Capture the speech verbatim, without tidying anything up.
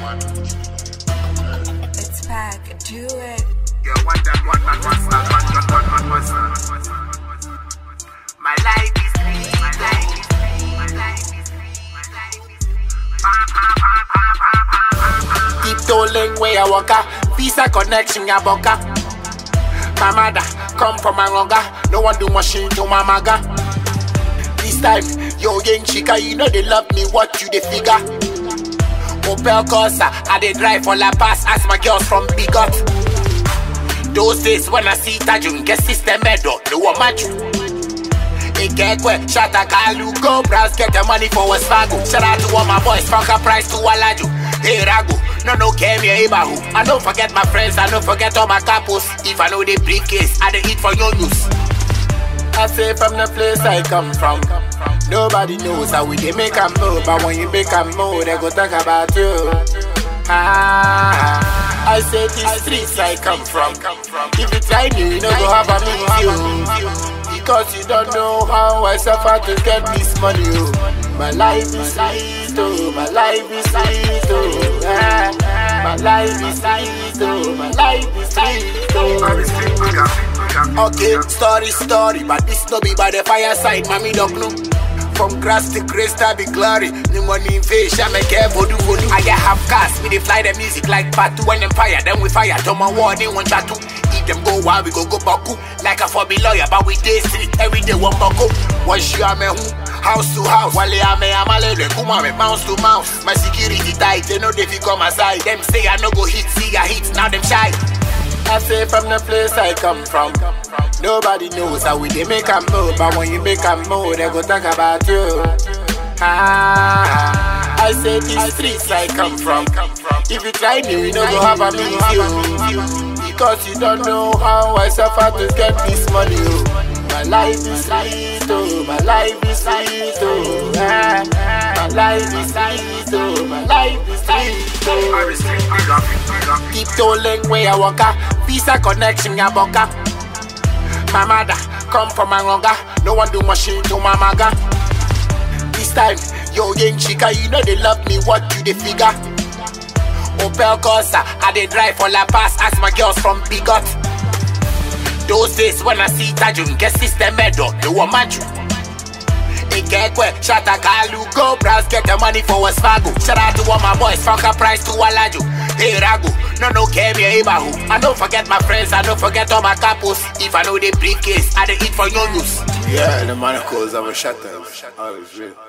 It's back, do it. Yeah, one that one man was that one just one man was that. My life is free, my life is free, my life is free, my life is free. Keep tolling where I walk up, visa connection ya boka. My mother come from Angola, no one do machine to my maga. This time, yo young chica, you know they love me, what you they figure? Opel Corsa, I they drive for La Paz, ask my girls from Bigot. Those days when I see Tajun, get system edo, no one match you. Ikekwe, Shatta Kalu, go browse, get the money for West Fargo. Shout out to all my boys, fuck a price to Walaju. Hey Rago, no no came here, Ibahu. I don't forget my friends, I don't forget all my capos. If I know the briefcase, I dey eat for your news. I say from the place I come from, nobody knows how we they make a move, but when you make a move, they go talk about you. Ah, I say these streets I come from. If you try me, you know go have a meet you, because you don't know how I suffer to get this money. Oh. My life is sweet, oh, my life is sweet, oh, ah, my life is sweet, oh, my life is sweet, oh. Okay, story, story, but this no be by the fireside, mommy don't know. From grass to grace, that be glory. The money in face, I make care voodoo voodoo. I get half cast, we they fly the music like Patu and Empire. Then we fire, to my war, they want chat to. Eat them go wild, we go go baku. Like a for me lawyer, but we day street, every day one baku. Once you are me who, house to house. Wale ame amale, they come me mouse to mouse. My security tight, they know they fi come aside. Them say I no go hit, see I hit, now them shy. I say from the place I come from, nobody knows how we they make a move, but when you make a move, they go talk about you. Ah, I say these streets I come from. If you try me, you know go have a meet you, because you don't know how I suffer to get this money. Oh. My life is sweet, oh, my life is sweet, oh, ah, my life is sweet, oh, my life is sweet, oh. Keep tolling where I walk up, visa connection ya boka. My mother come from Angola, no one do machine to my maga. This time, yo young chica, you know they love me, what you they figure? Opel Corsa, I they drive for La Paz, ask my girls from Bigot. Those days when I see Tajun, get system edo, no one match you. Ikekwe, Shatta Kalu, go browse, get the money for West Fargo. Shout out to all my boys, fuck a price to Walaju. Hey Rago, no no came here, Ibahu. I don't forget my friends, I don't forget all my capos. If I know the briefcase, I dey eat for your news. Yeah, the manacles of a Shatta. Oh, it's real.